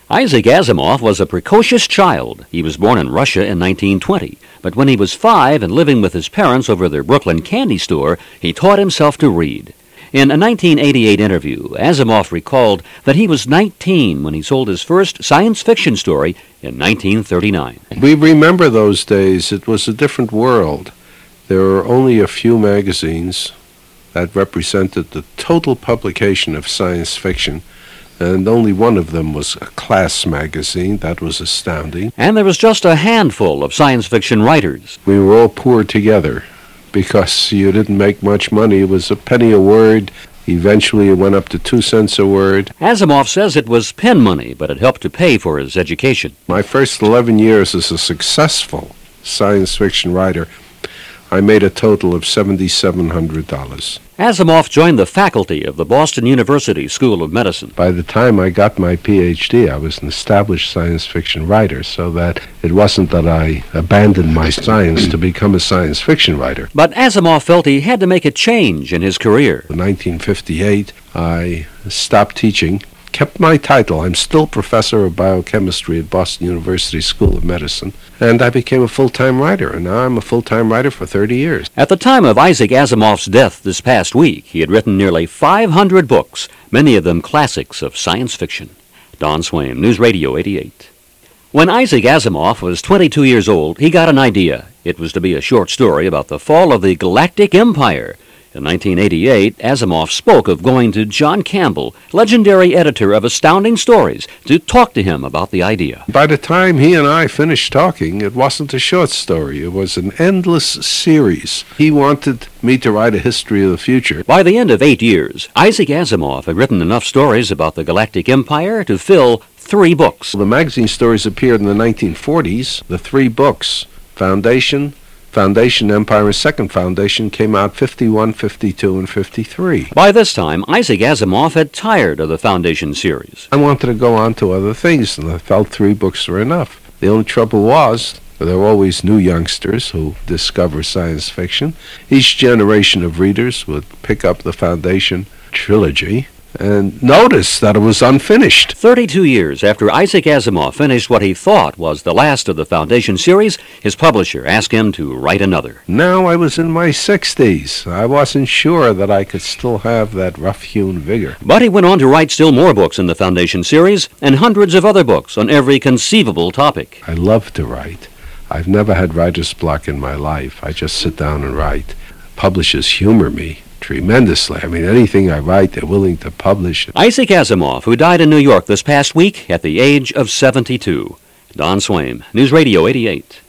Isaac Asimov was a precocious child. He was born in Russia in 1920, but when he was 5 and living with his parents over their Brooklyn candy store, he taught himself to read. In a 1988 interview, Asimov recalled that he was 19 when he sold his first science fiction story in 1939. We remember those days. It was a different world. There were only a few magazines that represented the total publication of science fiction, and only one of them was a class magazine. That was astounding. And there was just a handful of science fiction writers. We were all poor together because you didn't make much money. It was a penny a word. Eventually it went up to 2 cents a word. Asimov says it was pen money, but it helped to pay for his education. My first 11 years as a successful science fiction writer, I made a total of $7,700. Asimov joined the faculty of the Boston University School of Medicine. By the time I got my Ph.D., I was an established science fiction writer, so that it wasn't that I abandoned my science to become a science fiction writer. But Asimov felt he had to make a change in his career. In 1958, I stopped teaching, kept my title. I'm still professor of biochemistry at Boston University School of Medicine, and I became a full-time writer, and now I'm a full-time writer for 30 years. At the time of Isaac Asimov's death this past week, he had written nearly 500 books, many of them classics of science fiction. Don Swaim, News Radio 88. When Isaac Asimov was 22 years old, he got an idea. It was to be a short story about the fall of the Galactic Empire. In 1988, Asimov spoke of going to John Campbell, legendary editor of Astounding Stories, to talk to him about the idea. By the time he and I finished talking, it wasn't a short story. It was an endless series. He wanted me to write a history of the future. By the end of 8 years, Isaac Asimov had written enough stories about the Galactic Empire to fill 3 books. The magazine stories appeared in the 1940s. The 3 books, Foundation, Empire, and Second Foundation, came out 51, 52, and 53. By this time, Isaac Asimov had tired of the Foundation series. I wanted to go on to other things, and I felt 3 books were enough. The only trouble was, there were always new youngsters who discover science fiction. Each generation of readers would pick up the Foundation trilogy and notice that it was unfinished. 32 years after Isaac Asimov finished what he thought was the last of the Foundation series, his publisher asked him to write another. Now I was in my 60s. I wasn't sure that I could still have that rough-hewn vigor. But he went on to write still more books in the Foundation series and hundreds of other books on every conceivable topic. I love to write. I've never had writer's block in my life. I just sit down and write. Publishers humor me tremendously. I mean, anything I write, they're willing to publish. Isaac Asimov, who died in New York this past week at the age of 72. Don Swaim, News Radio 88.